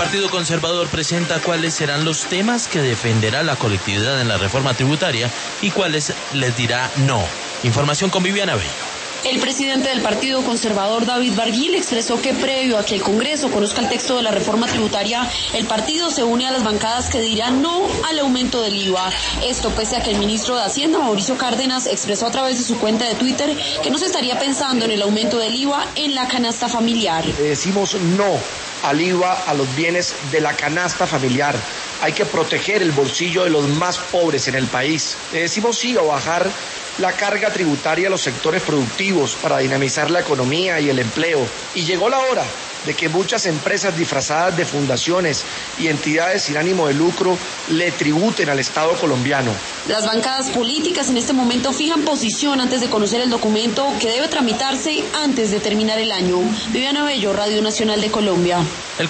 Partido Conservador presenta cuáles serán los temas que defenderá la colectividad en la reforma tributaria y cuáles les dirá no. Información con Viviana Bello. El presidente del Partido Conservador, David Barguil, expresó que previo a que el Congreso conozca el texto de la reforma tributaria, el partido se une a las bancadas que dirán no al aumento del IVA. Esto pese a que el ministro de Hacienda, Mauricio Cárdenas, expresó a través de su cuenta de Twitter que no se estaría pensando en el aumento del IVA en la canasta familiar. Decimos no al IVA a los bienes de la canasta familiar. Hay que proteger el bolsillo de los más pobres en el país. Le decimos sí a bajar la carga tributaria a los sectores productivos para dinamizar la economía y el empleo. Y llegó la hora de que muchas empresas disfrazadas de fundaciones y entidades sin ánimo de lucro le tributen al Estado colombiano. Las bancadas políticas en este momento fijan posición antes de conocer el documento que debe tramitarse antes de terminar el año. Viviana Bello, Radio Nacional de Colombia.